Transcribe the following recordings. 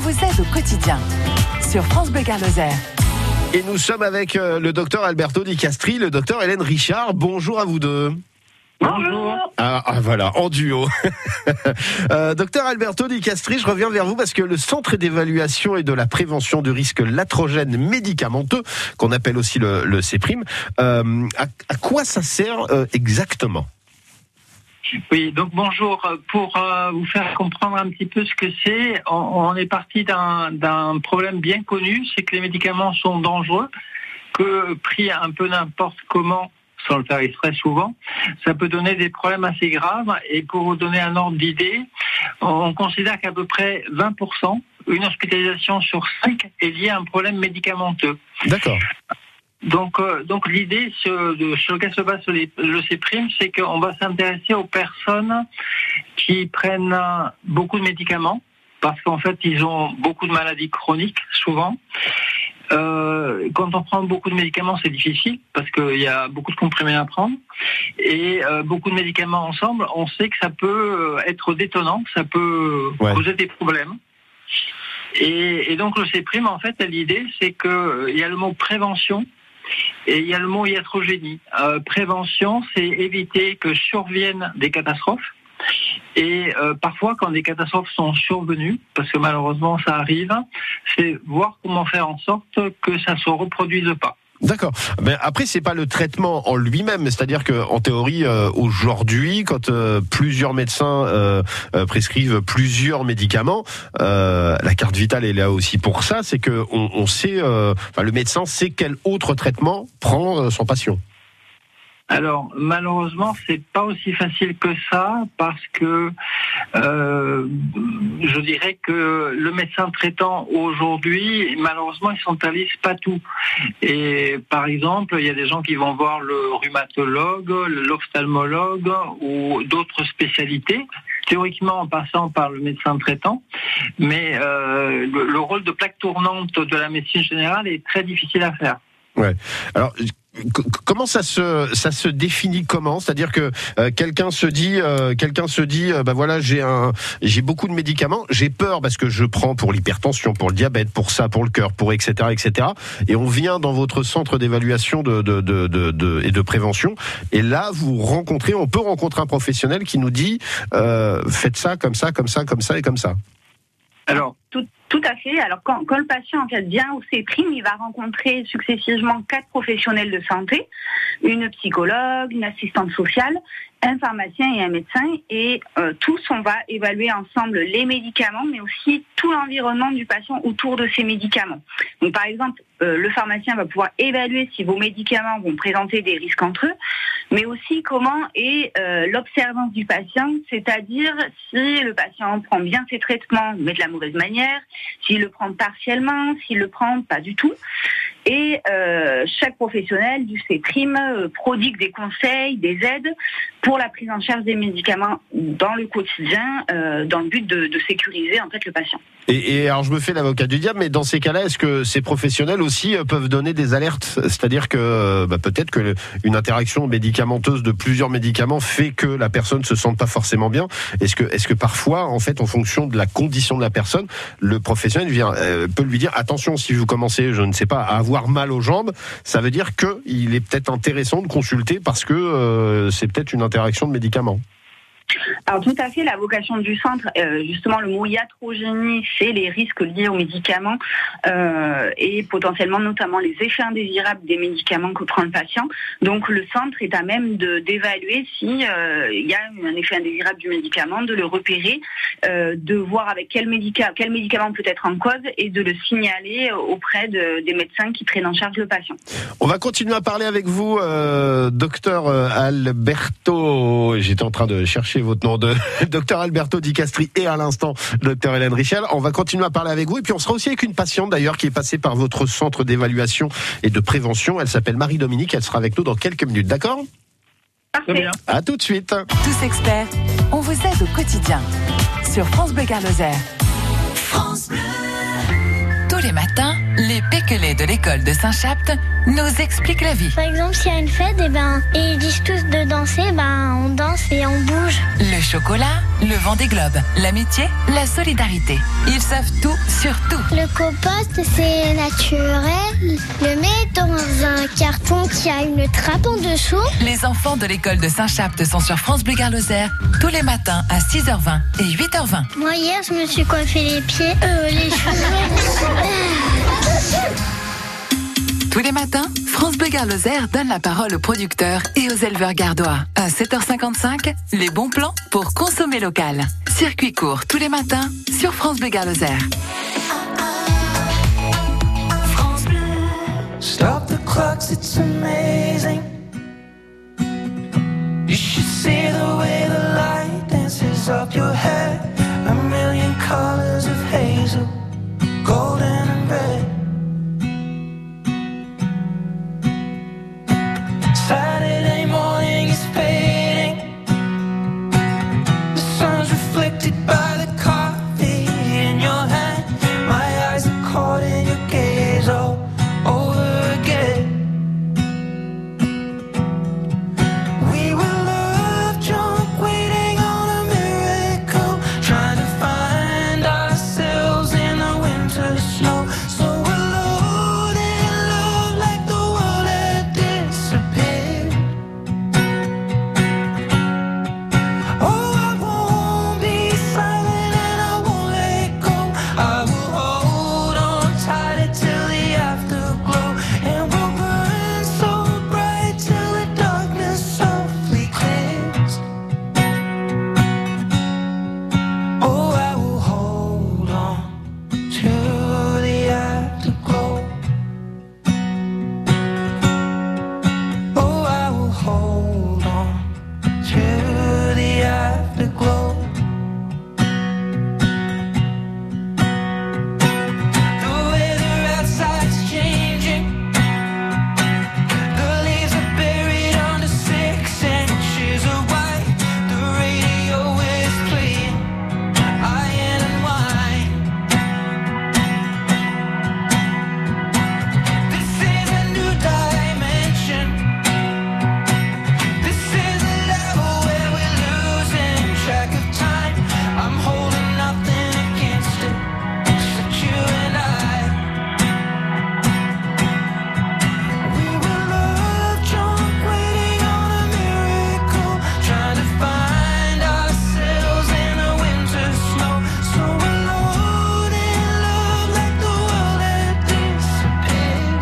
vous aide au quotidien sur France Bleu Gard-Lozère. Et nous sommes avec le docteur Alberto Di Castri, le docteur Hélène Richard. Bonjour à vous deux. Bonjour. Voilà, en duo. Docteur Alberto Di Castri, je reviens vers vous parce que le Centre d'évaluation et de la prévention du risque latrogène médicamenteux, qu'on appelle aussi le CEPRIM, à quoi ça sert exactement ? Oui, donc bonjour. Pour vous faire comprendre un petit peu ce que c'est, on est parti d'un problème bien connu, c'est que les médicaments sont dangereux, que pris un peu n'importe comment, sans le faire exprès souvent, ça peut donner des problèmes assez graves. Et pour vous donner un ordre d'idée, on considère qu'à peu près 20%, une hospitalisation sur 5 est liée à un problème médicamenteux. D'accord. Donc l'idée sur laquelle se base le CEPRIM, c'est qu'on va s'intéresser aux personnes qui prennent beaucoup de médicaments, parce qu'en fait, ils ont beaucoup de maladies chroniques, souvent. Quand on prend beaucoup de médicaments, c'est difficile parce qu'il y a beaucoup de comprimés à prendre et beaucoup de médicaments ensemble, on sait que ça peut être détonnant, ça peut causer des problèmes. Et donc le CEPRIM, en fait, l'idée, c'est que il y a le mot prévention et il y a le mot iatrogénie. Prévention, c'est éviter que surviennent des catastrophes. Et parfois, quand des catastrophes sont survenues, parce que malheureusement ça arrive, c'est voir comment faire en sorte que ça se reproduise pas. D'accord. Mais après, c'est pas le traitement en lui-même, c'est-à-dire que en théorie, aujourd'hui, quand plusieurs médecins prescrivent plusieurs médicaments, la carte vitale est là aussi pour ça, c'est que on sait, le médecin sait quel autre traitement prend son patient. Alors malheureusement c'est pas aussi facile que ça parce que je dirais que le médecin traitant aujourd'hui malheureusement il centralise pas tout et par exemple il y a des gens qui vont voir le rhumatologue, l'ophtalmologue ou d'autres spécialités théoriquement en passant par le médecin traitant, mais le rôle de plaque tournante de la médecine générale est très difficile à faire. Ouais. Alors comment ça se définit comment ? C'est-à-dire que quelqu'un se dit voilà, j'ai beaucoup de médicaments, j'ai peur parce que je prends pour l'hypertension, pour le diabète, pour ça, pour le cœur, pour etc. Et on vient dans votre centre d'évaluation et de prévention et là on peut rencontrer un professionnel qui nous dit faites ça comme ça et comme ça. Alors tout à fait. Alors quand le patient en fait vient au CEPRIM, il va rencontrer successivement 4 professionnels de santé, une psychologue, une assistante sociale, un pharmacien et un médecin, et tous on va évaluer ensemble les médicaments, mais aussi tout l'environnement du patient autour de ces médicaments. Donc par exemple, le pharmacien va pouvoir évaluer si vos médicaments vont présenter des risques entre eux, mais aussi comment est l'observance du patient, c'est-à-dire si le patient prend bien ses traitements, mais de la mauvaise manière, s'il le prend partiellement, s'il le prend pas du tout. Et chaque professionnel du CEPRIM prodigue des conseils, des aides pour la prise en charge des médicaments dans le quotidien, dans le but de sécuriser en fait le patient. Et alors je me fais l'avocat du diable, mais dans ces cas-là, est-ce que ces professionnels aussi peuvent donner des alertes ? C'est-à-dire que peut-être que une interaction médicamenteuse de plusieurs médicaments fait que la personne se sente pas forcément bien. Est-ce que parfois, en fait, en fonction de la condition de la personne, le professionnel peut lui dire attention, si vous commencez, je ne sais pas, à avoir mal aux jambes, ça veut dire que il est peut-être intéressant de consulter parce que c'est peut-être une interaction de médicaments. Alors tout à fait, la vocation du centre, justement le mot iatrogénie, c'est les risques liés aux médicaments et potentiellement notamment les effets indésirables des médicaments que prend le patient. Donc le centre est à même d'évaluer si il y a un effet indésirable du médicament, de le repérer, de voir avec quel médicament peut être en cause et de le signaler auprès des médecins qui prennent en charge le patient. On va continuer à parler avec vous, docteur Alberto. J'étais en train de chercher votre nom de docteur Alberto Di Castri et à l'instant docteur Hélène Richard. On va continuer à parler avec vous et puis on sera aussi avec une patiente d'ailleurs qui est passée par votre centre d'évaluation et de prévention. Elle s'appelle Marie-Dominique, elle sera avec nous dans quelques minutes, d'accord ? Parfait. À tout de suite. Tous experts, on vous aide au quotidien sur France Bleu Gard-Lozère. France Bleu. Tous les matins, les péquelés de l'école de Saint-Chapt nous expliquent la vie. Par exemple, s'il y a une fête, et ils disent tous de danser, on danse et on bouge. Le chocolat le Vendée Globe, l'amitié, la solidarité. Ils savent tout sur tout. Le compost, c'est naturel. Le met dans un carton qui a une trappe en dessous. Les enfants de l'école de Saint-Chapt sont sur France Bleu Gare-Lozère tous les matins à 6h20 et 8h20. Moi, hier, je me suis coiffé les pieds, les cheveux. Tous les matins, France Bleu Gare-Lozère donne la parole aux producteurs et aux éleveurs gardois. À 7h55, les bons plans pour consommer local. Circuit court tous les matins sur France Bleu Gare-Lozère. Stop the clocks, it's amazing. You should see the way the light dances up your hair. A million colors of hazel, golden and red. Saturday morning is fading. The sun's reflected by the coffee in your hand. My eyes are caught in your gaze all over again. We were love drunk, waiting on a miracle, trying to find ourselves in the winter snow. So alone in love, like the world had disappeared. Oh, I won't be silent and I won't let go. I will hold on tight till the afterglow, and we'll burn so bright till the darkness softly clears. Oh, I will hold on to the afterglow. Oh, I will hold on to the afterglow. The weather outside's changing. The leaves are buried under 6 inches of white. The radio is playing iron and wine. This is a new dimension. This is a level where we're losing track of time. I'm holding nothing against it, except you and I. We were love drunk, waiting on a miracle, trying to find ourselves in the winter snow. So alone in love, like the world had disappeared.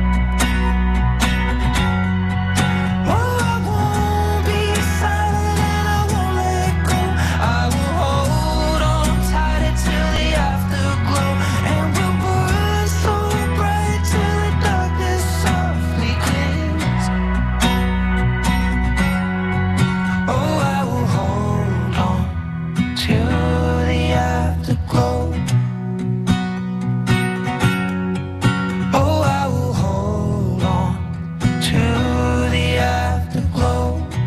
Oh, I won't be silent and I won't let go. I will hold on tight till the afterglow, and we'll burn so bright till the darkness softly clears. Oh, I will hold on to the afterglow. Oh, I will hold on to the afterglow.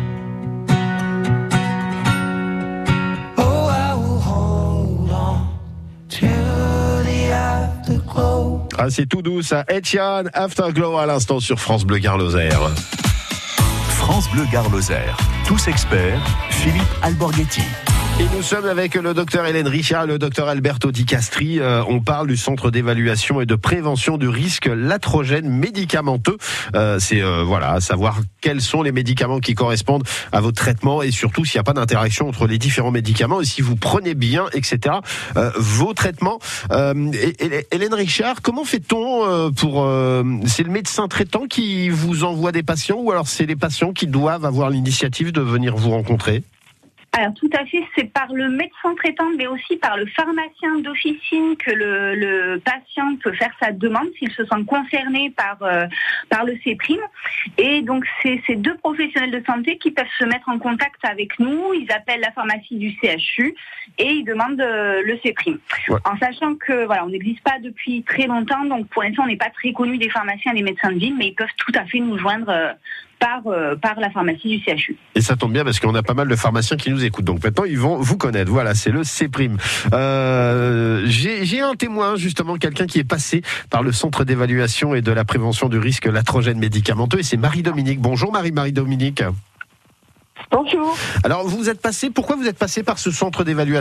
Oh, I will hold on to the afterglow. Ah, c'est tout doux, ça. Etienne, Afterglow à l'instant sur France Bleu Gare-Lozère. France Bleu Gare-Lozère. Tous experts, Philippe Alborghetti. Et nous sommes avec le docteur Hélène Richard et le docteur Alberto Di Castri. On parle du centre d'évaluation et de prévention du risque iatrogène médicamenteux. Voilà, savoir quels sont les médicaments qui correspondent à votre traitement et surtout s'il n'y a pas d'interaction entre les différents médicaments et si vous prenez bien, etc. Vos traitements. Hélène Richard, comment fait-on c'est le médecin traitant qui vous envoie des patients ou alors c'est les patients qui doivent avoir l'initiative de venir vous rencontrer ? Alors tout à fait, c'est par le médecin traitant, mais aussi par le pharmacien d'officine que le patient peut faire sa demande s'il se sent concerné par le C-prime. Et donc c'est ces deux professionnels de santé qui peuvent se mettre en contact avec nous. Ils appellent la pharmacie du CHU et ils demandent le C-prime. Ouais. En sachant que voilà, on n'existe pas depuis très longtemps, donc pour l'instant on n'est pas très connu des pharmaciens et des médecins de ville, mais ils peuvent tout à fait nous joindre par la pharmacie du CHU. Et ça tombe bien parce qu'on a pas mal de pharmaciens qui nous écoutent. Donc maintenant, ils vont vous connaître. Voilà, c'est le C-prime. J'ai un témoin, justement, quelqu'un qui est passé par le centre d'évaluation et de la prévention du risque iatrogène médicamenteux. Et c'est Marie-Dominique. Bonjour Marie-Dominique. Bonjour. Alors, pourquoi vous êtes passé par ce centre d'évaluation ?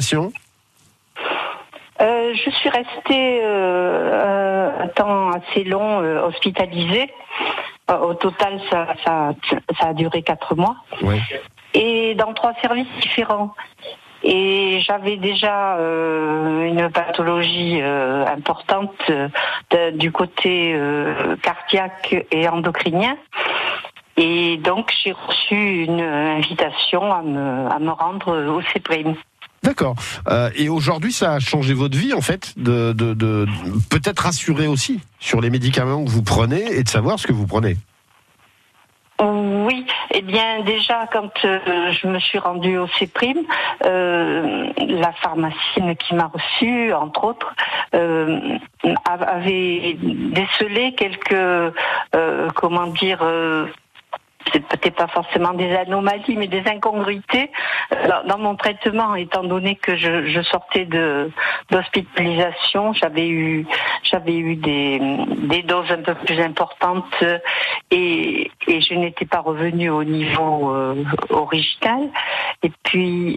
Je suis restée un temps assez long hospitalisée. Au total, ça a duré 4 mois. Oui. Et dans 3 services différents. Et j'avais déjà une pathologie importante du côté cardiaque et endocrinien. Et donc, j'ai reçu une invitation à me rendre au CEPRIM. D'accord. Et aujourd'hui, ça a changé votre vie, en fait, de peut-être rassurer aussi sur les médicaments que vous prenez et de savoir ce que vous prenez. Oui, eh bien déjà quand je me suis rendue au CEPRIM, la pharmacienne qui m'a reçue, entre autres, avait décelé quelques, c'est peut-être pas forcément des anomalies, mais des incongruités dans mon traitement, étant donné que je sortais d'hospitalisation, j'avais eu des doses un peu plus importantes et je n'étais pas revenue au niveau original. Et puis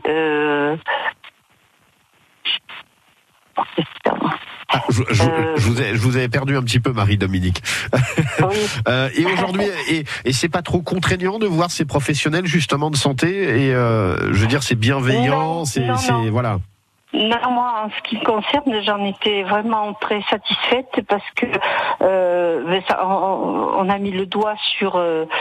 je vous avais perdu un petit peu, Marie-Dominique. Oui. Et aujourd'hui, et c'est pas trop contraignant de voir ces professionnels justement de santé et je veux dire c'est bienveillant, non. Voilà. Non, moi, en ce qui me concerne, j'en étais vraiment très satisfaite parce que on a mis le doigt sur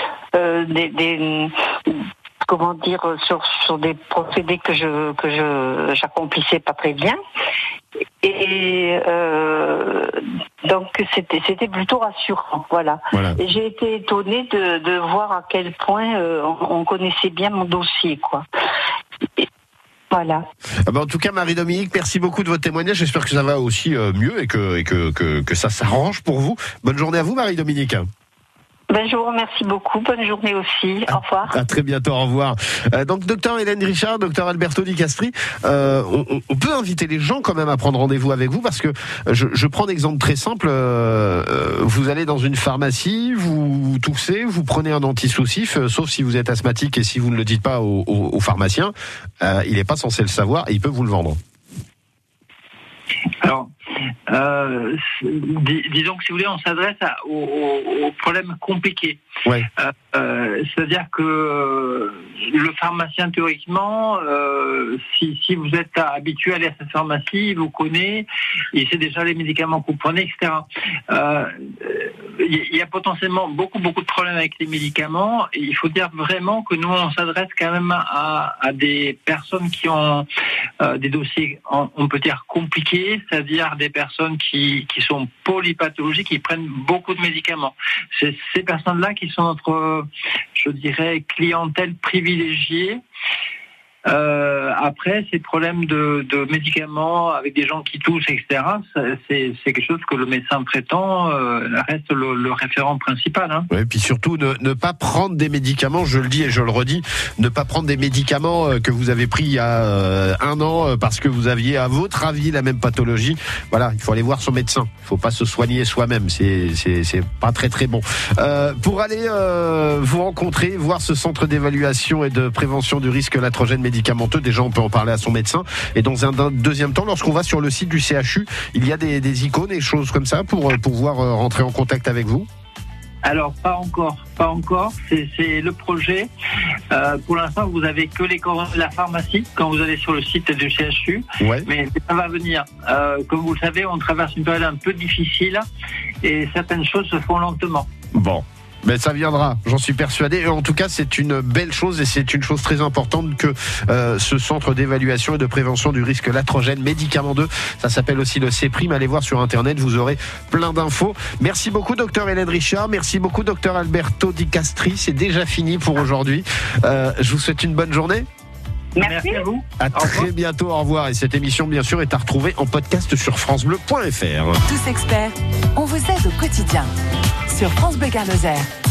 sur des procédés que j'accomplissais pas très bien. Et donc c'était plutôt rassurant, voilà. Et j'ai été étonnée de voir à quel point on connaissait bien mon dossier, quoi. Voilà. En tout cas, Marie-Dominique, merci beaucoup de votre témoignage. J'espère que ça va aussi mieux et que ça s'arrange pour vous. Bonne journée à vous, Marie-Dominique. Je vous remercie beaucoup. Bonne journée aussi. Au revoir. À très bientôt. Au revoir. Donc, docteur Hélène Richard, docteur Alberto Di Castri, on peut inviter les gens quand même à prendre rendez-vous avec vous parce que je prends un exemple très simple. Vous allez dans une pharmacie, vous toussez, vous prenez un antisoussif, sauf si vous êtes asthmatique et si vous ne le dites pas au pharmacien, il n'est pas censé le savoir et il peut vous le vendre. Alors, disons que si vous voulez, on s'adresse aux problèmes compliqués. Ouais. C'est-à-dire que le pharmacien, théoriquement, si vous êtes habitué à aller à cette pharmacie, il vous connaît, il sait déjà les médicaments que vous prenez, etc. Il y a potentiellement beaucoup de problèmes avec les médicaments. Et il faut dire vraiment que nous, on s'adresse quand même à des personnes qui ont des dossiers, on peut dire, compliqués, c'est-à-dire des personnes qui sont polypathologiques, qui prennent beaucoup de médicaments. C'est ces personnes-là qui sont notre, je dirais, clientèle privilégiée. Après, ces problèmes de médicaments avec des gens qui toussent, etc., c'est quelque chose que le médecin traitant reste le référent principal. Hein. Oui, et puis surtout, ne pas prendre des médicaments, je le dis et je le redis, ne pas prendre des médicaments que vous avez pris il y a 1 an parce que vous aviez, à votre avis, la même pathologie. Voilà, il faut aller voir son médecin. Il ne faut pas se soigner soi-même. C'est pas très très bon. Pour aller vous rencontrer, voir ce centre d'évaluation et de prévention du risque iatrogène médicamenteux, déjà on peut en parler à son médecin. Et dans un deuxième temps, lorsqu'on va sur le site du CHU, il y a des icônes et choses comme ça pour pouvoir rentrer en contact avec vous? Alors, pas encore. C'est le projet. Pour l'instant, vous avez que les coordonnées de la pharmacie quand vous allez sur le site du CHU. Ouais. Mais ça va venir. Comme vous le savez, on traverse une période un peu difficile et certaines choses se font lentement. Bon. Mais ça viendra, j'en suis persuadé. Et en tout cas, c'est une belle chose et c'est une chose très importante que ce centre d'évaluation et de prévention du risque iatrogène médicamenteux, ça s'appelle aussi le CEPRIM. Allez voir sur Internet, vous aurez plein d'infos. Merci beaucoup, docteur Hélène Richard. Merci beaucoup, docteur Alberto Di Castri. C'est déjà fini pour aujourd'hui. Je vous souhaite une bonne journée. Merci à vous. À très bientôt, au revoir. Et cette émission, bien sûr, est à retrouver en podcast sur francebleu.fr. Tous experts, on vous aide au quotidien sur France Bleu Gard Lozère.